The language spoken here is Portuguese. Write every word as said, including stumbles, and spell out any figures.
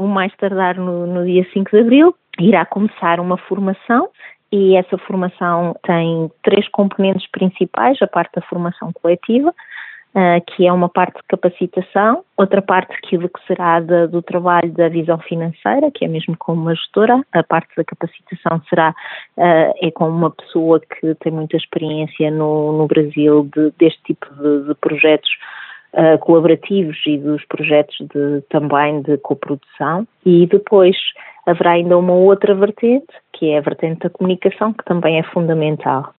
o mais tardar no, no dia cinco de abril, irá começar uma formação e essa formação tem três componentes principais, a parte da formação coletiva, Uh, que é uma parte de capacitação, outra parte aquilo que será de, do trabalho da visão financeira, que é mesmo como uma gestora, a parte da capacitação será uh, é com uma pessoa que tem muita experiência no, no Brasil de, deste tipo de, de projetos uh, colaborativos e dos projetos de, também de coprodução, e depois haverá ainda uma outra vertente, que é a vertente da comunicação, que também é fundamental.